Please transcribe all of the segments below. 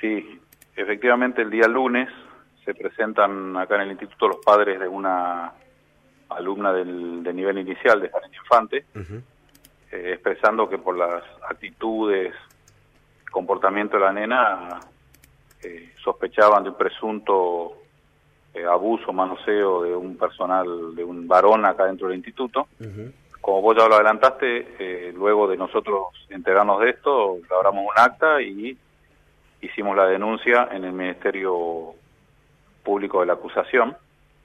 Sí, efectivamente el día lunes se presentan acá en el instituto los padres de una alumna de nivel inicial de Jardín Infante, expresando que por las actitudes, comportamiento de la nena, sospechaban de un presunto abuso, manoseo de un personal, de un varón acá dentro del instituto. Como vos ya lo adelantaste, luego de nosotros enterarnos de esto, elaboramos un acta y hicimos la denuncia en el Ministerio Público de la acusación.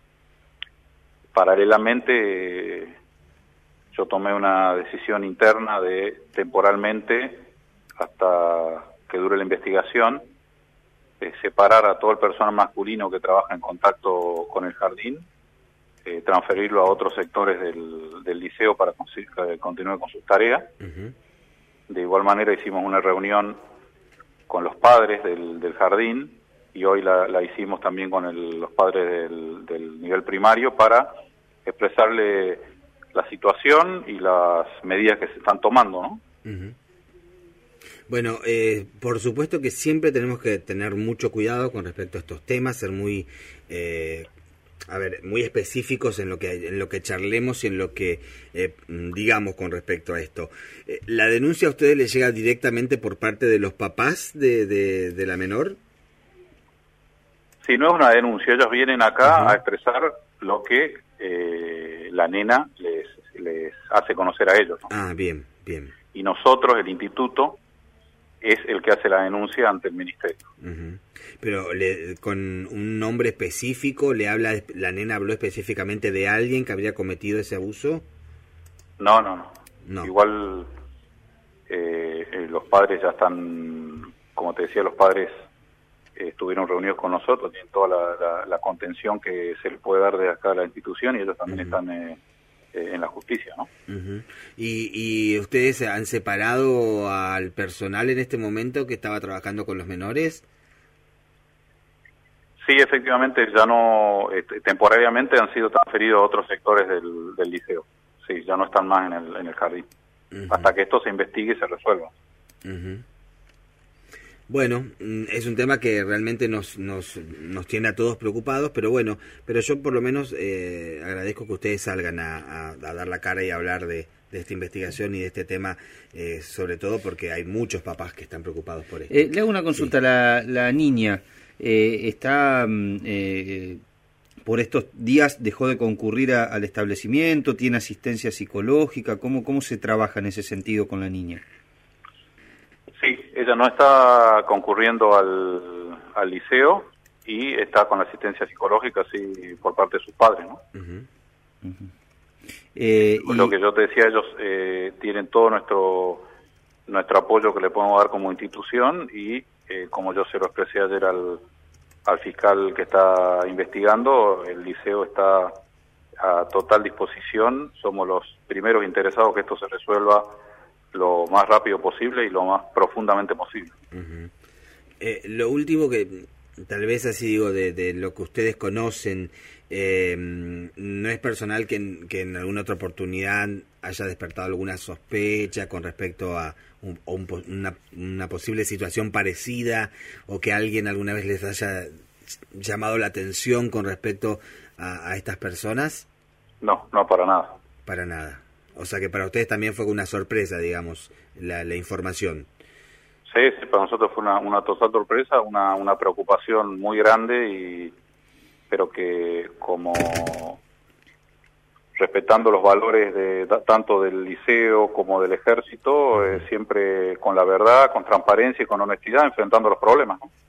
Paralelamente, yo tomé una decisión interna de temporalmente, hasta que dure la investigación, separar a todo el personal masculino que trabaja en contacto con el jardín, transferirlo a otros sectores del liceo para que continúe con sus tareas. De igual manera hicimos una reunión con los padres del jardín y hoy la hicimos también con los padres del nivel primario para expresarle la situación y las medidas que se están tomando, ¿no? Bueno, por supuesto que siempre tenemos que tener mucho cuidado con respecto a estos temas, ser muy muy específicos en lo que charlemos y en lo que digamos con respecto a esto. ¿La denuncia a ustedes les llega directamente por parte de los papás de la menor? Sí, no es una denuncia, ellos vienen acá a expresar lo que la nena les hace conocer a ellos, ¿no? Ah, bien, bien. Y nosotros, el instituto, es el que hace la denuncia ante el ministerio. Pero con un nombre específico, la nena habló específicamente de alguien que habría cometido ese abuso. No. Igual los padres ya están, como te decía, los padres estuvieron reunidos con nosotros, tienen toda la contención que se les puede dar de acá a la institución y ellos también están en la justicia, ¿no? ¿Y ustedes han separado al personal en este momento que estaba trabajando con los menores? Sí, efectivamente, ya no, temporariamente han sido transferidos a otros sectores del liceo. Sí, ya no están más en el jardín, hasta que esto se investigue y se resuelva. Bueno, es un tema que realmente nos tiene a todos preocupados, pero yo por lo menos agradezco que ustedes salgan a dar la cara y a hablar de esta investigación y de este tema, sobre todo porque hay muchos papás que están preocupados por esto. Le hago una consulta, sí. La niña está por estos días dejó de concurrir al establecimiento, tiene asistencia psicológica, ¿cómo se trabaja en ese sentido con la niña? Sí, ella no está concurriendo al liceo y está con la asistencia psicológica, sí, por parte de sus padres, ¿no? Lo que yo te decía, ellos tienen todo nuestro apoyo que le podemos dar como institución y como yo se lo expresé ayer al fiscal que está investigando, el liceo está a total disposición, somos los primeros interesados que esto se resuelva lo más rápido posible y lo más profundamente posible. Lo último que tal vez así digo de lo que ustedes conocen, no es personal que en alguna otra oportunidad haya despertado alguna sospecha con respecto a una posible situación parecida o que alguien alguna vez les haya llamado la atención con respecto a estas personas. No, para nada. Para nada. O sea que para ustedes también fue una sorpresa, digamos, la información. Sí, para nosotros fue una total sorpresa, una preocupación muy grande, pero que como respetando los valores tanto del liceo como del ejército, siempre con la verdad, con transparencia y con honestidad, enfrentando los problemas, ¿no?